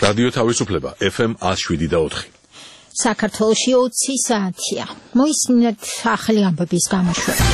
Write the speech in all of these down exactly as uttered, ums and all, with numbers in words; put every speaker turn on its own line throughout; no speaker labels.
რადიო თავისუფლება F M one oh seven და four.
საქართველოში ოცი საათია. მოისმინეთ ახალი ამბების გამოშვება.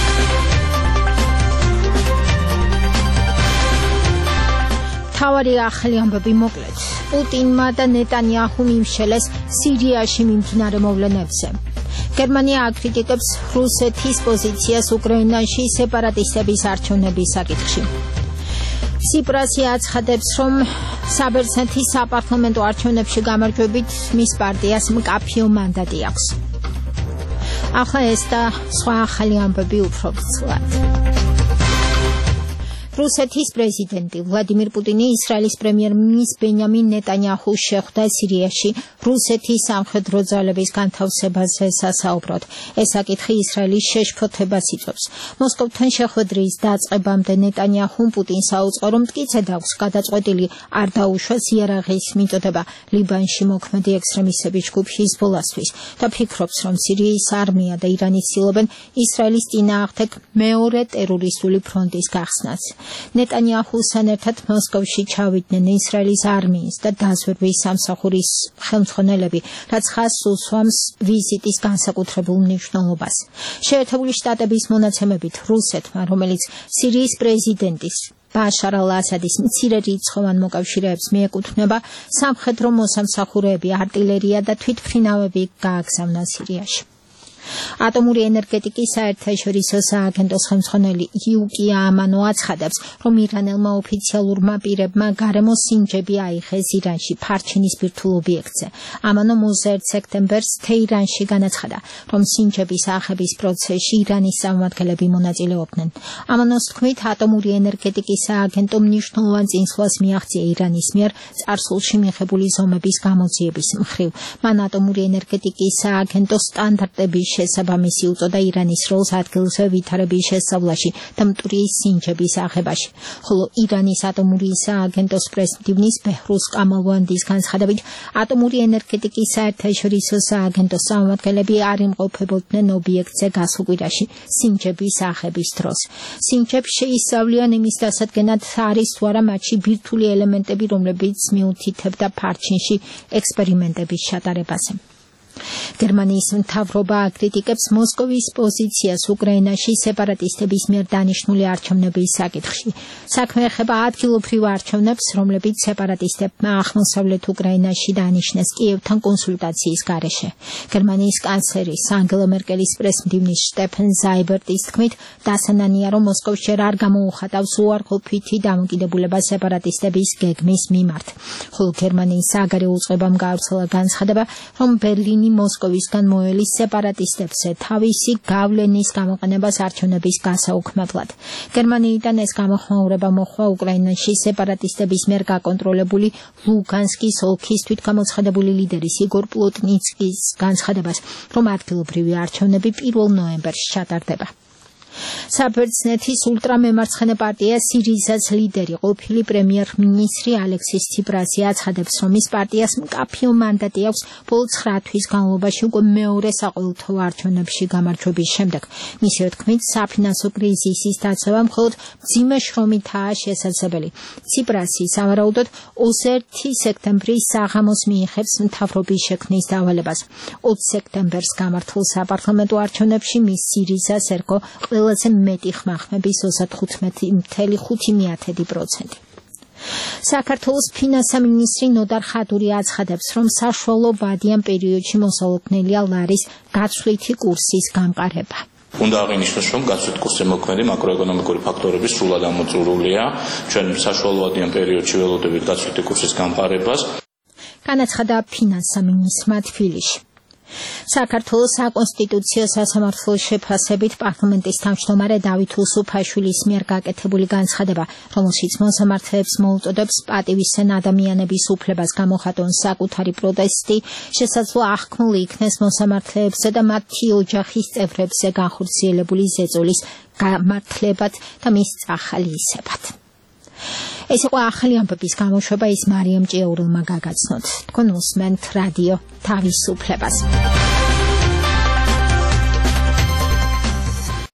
თავარი ახალი ამბები მოკლედ. პუტინმა და ნეტანიაჰუმ იმშელეს სირიაში მიმდინარე მოვლენებზე. გერმანია აკრიტიკებს რუსეთის პოზიციას უკრაინაში სეპარატისტების არჩევნების საკითხში. ციპრასი აცხადებს, რომ საბერძნეთის საპარლამენტო არჩევნებში გამარჯვებით მის პარტიას მკაფიო მანდატი აქვს. ახლა ეს და სხვა ახალი ამბები უფრო ცვლად. რუსეთის პრეზიდენტი ვლადიმირ პუტინი ისრაელის პრემიერ-მინისტრ ბენიამინ ნეტანიაჰუს შეხვდა სირიაში რუსეთის სამხედრო ძალების განთავსებაზე სასაუბროდ. ეს საკითხი ისრაელის შეშფოთებას იწვევს. მოსკოვთან შეხვედრის დაწყებამდე ნეტანიაჰუმ პუტინს აუწყო, რომ მტკიცედ აქვს გადაწყვეტილი არ დაუშვას იარაღის მიწოდება ლიბანში მოქმედი ექსტრემისტების ჯგუფ ჰიზბოლასთვის და ფიქრობს, რომ სირიის არმია და ირანი ცდილობენ ისრაელის წინააღმდეგ მეორე ტერორისტული ფრონტის გახსნას. ნეტანიაჰუსთან ერთად მოსკოვში ჩავიდნენ ისრაელის არმიის და დაზვერვის სამსახურის ხელმძღვანელები, რაც ხაზს უსვამს ვიზიტის განსაკუთრებულ მნიშვნელობას. შეერთებული შტატების მონაცემებით რუსეთმა, რომელიც სირიის პრეზიდენტის ბაშარ ალ-ასადის მცირერიცხოვან მოკავშირეებს მიეკუთვნება, სამხედრო მოსამსახურეები, არტილერია და თვითმფრინავები გააგზავნა სირიაში. ატომური ენერგეტიკის საერთაშორისო სააგენტოს ხელმძღვანელი იუკი ამანო აცხადებს, რომ ირანელმა ოფიციალურმა პირებმა გარემო სინჯები აიღეს ირანში ფარჩინის ბირთვულ ობიექტზე. ამანო ოცდაერთი სექტემბერს თეირანში განაცხადა, რომ სინჯების აღების პროცესში ირანის წარმომადგენლები მონაწილეობდნენ. ამანოს თქმით, ატომური ენერგეტიკის სააგენტო მნიშვნელოვან წინსვლას მიაღწია ირანის მიერ წარსულში მიღებული ზომების გამოძიების მხრივ. მან ატომური ენერგეტიკის სააგენტოს სტანდარტების შესაბამისი უწოდა ირანის როლს ადგილზე ვითარების შესწავლაში და მტვრის სინჯების აღებაში. ხოლო ირანის ატომური სააგენტოს პრეზიდენტის ბეჰრუზ კამალვანდის განცხადებით, ატომური ენერგეტიკის საერთაშორისო სააგენტოს წარმომადგენლები არ იმყოფებოდნენ ობიექტზე გასულ კვირაში სინჯების აღების დროს. სინჯებს შეისწავლიან იმის დასადგენად, არის თუ არა მათში ბირთვული ელემენტები, რომლებიც მიუთითებდა ფარჩინში ექსპერიმენტების ჩატარებაზე. გერმანიის მთავრობა აკრიტიკებს მოსკოვის პოზიციას უკრაინაში სეპარატისტების მიერ დანიშნული არჩევნების საკითხში. საქმე ეხება ადგილობრივ არჩევნებს, რომლებიც სეპარატისტებმა აღმოსავლეთ უკრაინაში დანიშნეს კიევთან კონსულტაციის გარეშე. გერმანიის კანცლერის ანგელა მერკელის პრესმდივნის შტეფენ ზაიბერტის თქმით, დასანანია, რომ მოსკოვს ჯერ არ გამოუხატავს უარყოფითი დამოკიდებულება სეპარატისტების გეგმის მიმართ. ხოლო გერმანიის საგარეო უწყებამ გაავრცელა განცხადება, რომ ბერლინი მოსკოვისგან მოელის სეპარატისტებზე თავისი გავლენის გამოყენებას არჩევნების გასაუქმებლად. გერმანიიდან ეს გამოხმაურება მოხდა უკრაინაში სეპარატისტების მიერ გაკონტროლებული ლუგანსკის ოლქის თვითგამოცხადებული ლიდერის იგორ პლოტნიცკის განცხადებას, რომ ადგილობრივი არჩევნები პირველ ნოემბერში ჩატარდება. საბერძნეთის ულტრამემარცხენე პარტია სირიზას ლიდერი ყოფილი პრემიერ-მინისტრი ალექსის ციპრასი აცხადებს, რომ ის პარტიას მკაფიო მანდატი აქვს ბოლო ცხრა თვის განმავლობაში უკვე მეორე საყოველთაო არჩევნებში გამარჯვების შემდეგ. მისივე თქმით, საფინანსო კრიზისის დაცვა მხოლოდ მძიმე შრომითაა შესაძლებელი. ციპრასი სავარაუდოდ ოცდაერთი სექტემბრის საღამოს მიიღებს მთავრობის შექმნის დავალებას. ოცი სექტემბერს გამართულ საპარლამენტო არჩევნებში მის სირიზას ერგო ყველაზე მეტი ხმახმების ოცდათხუთმეტი წუთი ხუთი პროცენტი. საქართველოს ფინანსთა მინისტრი ნოდარ ხადური აცხადებს, რომ საშუალო ვადიან პერიოდში მოსალოდნელია ლარის გაცვლითი კურსის გამყარება.
უნდა აღინიშნოს, რომ გაცვლით კურსზე მოქმედი მაკროეკონომიკური ფაქტორები სრულად ამოწურულია. ჩვენ საშუალო ვადიან პერიოდში ველოდებით გაცვლითი კურსის გამყარებას.
განაცხადა ფინანსთა მინისტრმა თბილისში. საქართველოს საკონსტიტუციო სასამართლოს შეფასებით პარლამენტის თავმჯდომარე დავით უსუფაშვილის მიერ გაკეთებული განცხადება, რომელშიც მოსამართლეებს მოუწოდებს პატივისცემ ადამიანების უფლებას გამოხატონ საკუთარი პროტესტი, შესაძლოა აღქმული იქნეს მოსამართლეებზე და მათი ოჯახის წევრებზე განხორციელებული ზეწოლის გამართლებად და მის წახალისებად. ეს იყო ახალი ამბების გამოშვება, ის მარიამ ჭიაურელმა გაგაცნოთ. თქვენ უსმენთ რადიო თავისუფლებას.